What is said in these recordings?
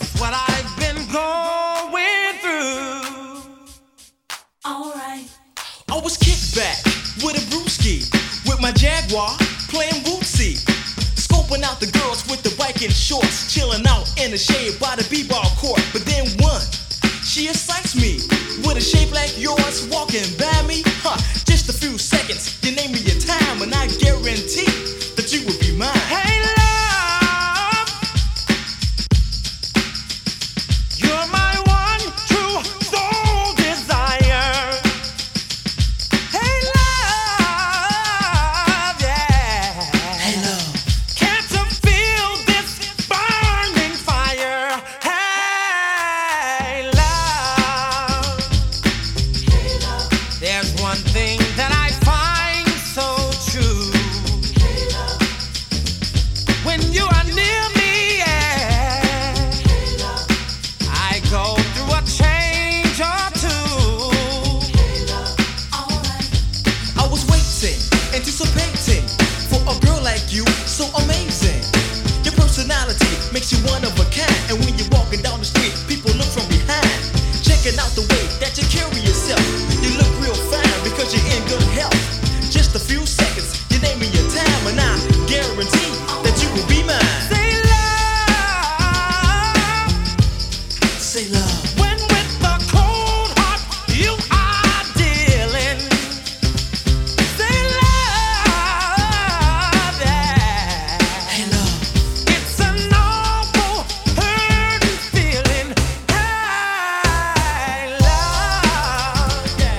what I've been going through. Alright. I was kicked back with a brewski, with my Jaguar playing wootsy, scoping out the girls with the biking shorts, chilling out in the shade by the b-ball court. But then one, she excites me with a shape like yours, walking by me. Just a few seconds, you name me your time, and I guarantee that you will be mine. Hey love, you're my one true soul desire. Hey love, yeah. Hey love, Can't you feel this burning fire? Hey love, there's one thing that I find so true. When you are near me, yeah, I go through a change or two. I was waiting, anticipating for a girl like you, so amazing. Your personality makes you one of a kind, and when you're walking down the street, people look from behind, checking out the way that you carry yourself. You look real fine because you're in good health. Just a few seconds, you name me your time, and I guarantee that you will be mine. Say love, Say love, when with the cold heart you are dealing. Say love, yeah. hey love, It's an awful hurting feeling. Hey love, yeah.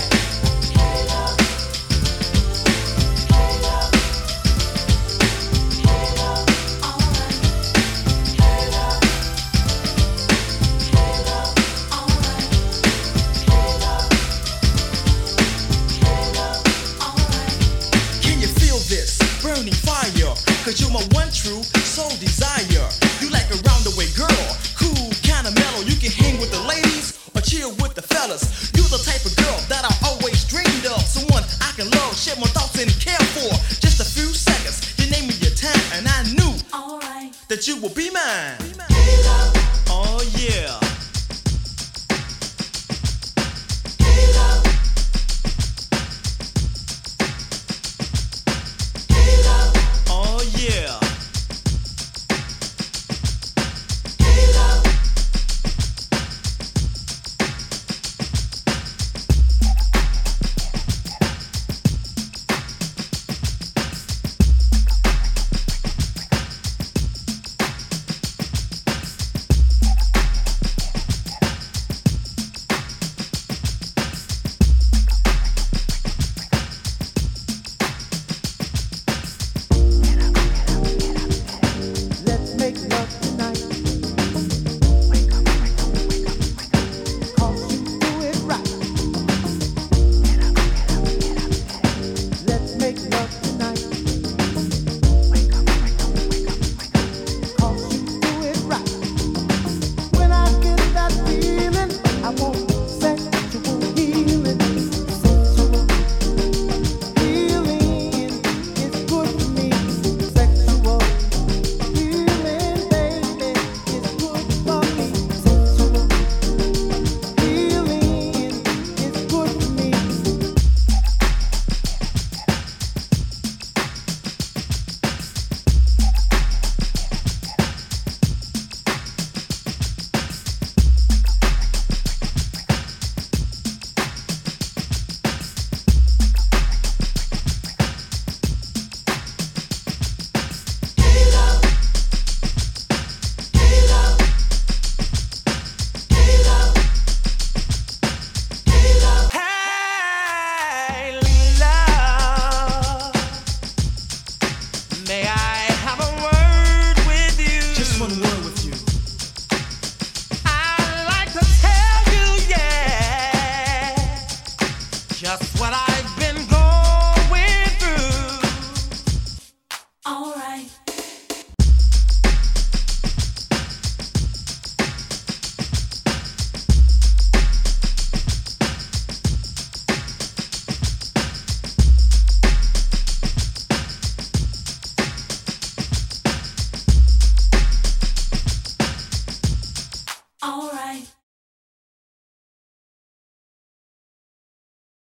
can you feel this burning fire? Cause you're my one true soul desire. You like a roundaway girl, cool, kinda mellow. You can hang with the ladies or chill with the fellas.